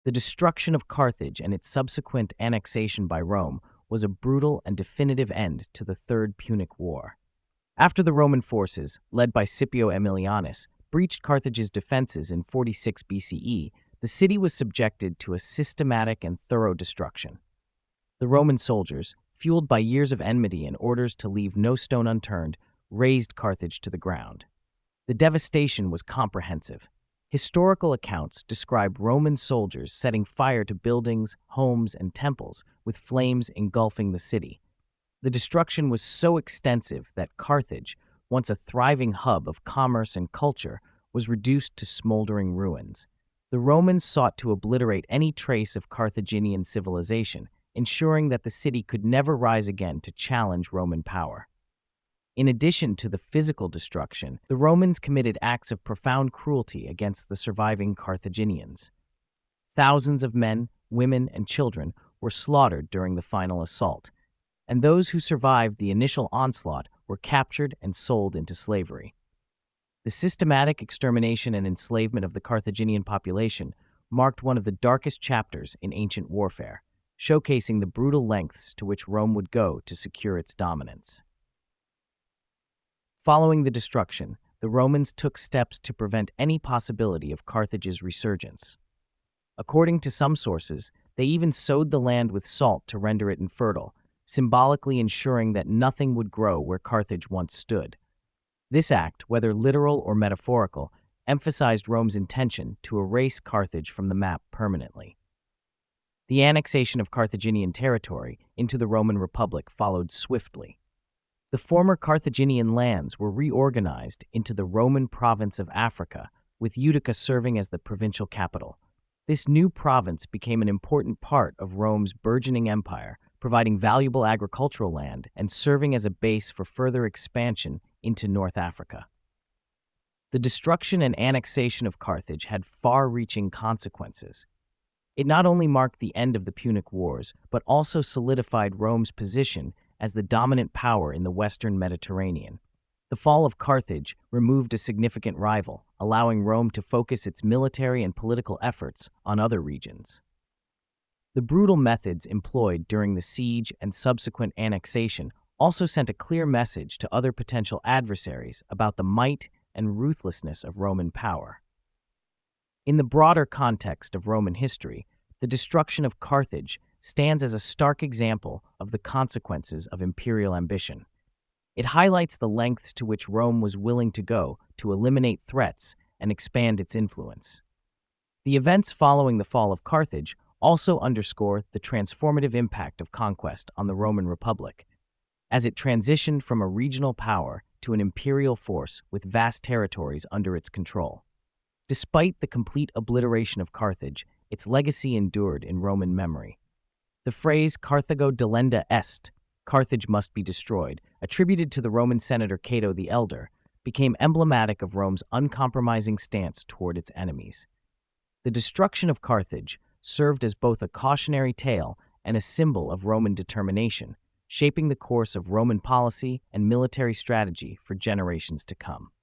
The destruction of Carthage and its subsequent annexation by Rome was a brutal and definitive end to the Third Punic War. After the Roman forces, led by Scipio Aemilianus, breached Carthage's defenses in 46 BCE, the city was subjected to a systematic and thorough destruction. The Roman soldiers, fueled by years of enmity and orders to leave no stone unturned, razed Carthage to the ground. The devastation was comprehensive. Historical accounts describe Roman soldiers setting fire to buildings, homes, and temples, with flames engulfing the city. The destruction was so extensive that Carthage, once a thriving hub of commerce and culture, was reduced to smoldering ruins. The Romans sought to obliterate any trace of Carthaginian civilization, ensuring that the city could never rise again to challenge Roman power. In addition to the physical destruction, the Romans committed acts of profound cruelty against the surviving Carthaginians. Thousands of men, women, and children were slaughtered during the final assault, and those who survived the initial onslaught were captured and sold into slavery. The systematic extermination and enslavement of the Carthaginian population marked one of the darkest chapters in ancient warfare, showcasing the brutal lengths to which Rome would go to secure its dominance. Following the destruction, the Romans took steps to prevent any possibility of Carthage's resurgence. According to some sources, they even sowed the land with salt to render it infertile, symbolically ensuring that nothing would grow where Carthage once stood. This act, whether literal or metaphorical, emphasized Rome's intention to erase Carthage from the map permanently. The annexation of Carthaginian territory into the Roman Republic followed swiftly. The former Carthaginian lands were reorganized into the Roman province of Africa, with Utica serving as the provincial capital. This new province became an important part of Rome's burgeoning empire, providing valuable agricultural land and serving as a base for further expansion into North Africa. The destruction and annexation of Carthage had far-reaching consequences. It not only marked the end of the Punic Wars, but also solidified Rome's position as the dominant power in the Western Mediterranean. The fall of Carthage removed a significant rival, allowing Rome to focus its military and political efforts on other regions. The brutal methods employed during the siege and subsequent annexation also sent a clear message to other potential adversaries about the might and ruthlessness of Roman power. In the broader context of Roman history, the destruction of Carthage stands as a stark example of the consequences of imperial ambition. It highlights the lengths to which Rome was willing to go to eliminate threats and expand its influence. The events following the fall of Carthage also underscore the transformative impact of conquest on the Roman Republic, as it transitioned from a regional power to an imperial force with vast territories under its control. Despite the complete obliteration of Carthage, its legacy endured in Roman memory. The phrase Carthago delenda est, Carthage must be destroyed, attributed to the Roman senator Cato the Elder, became emblematic of Rome's uncompromising stance toward its enemies. The destruction of Carthage served as both a cautionary tale and a symbol of Roman determination, shaping the course of Roman policy and military strategy for generations to come.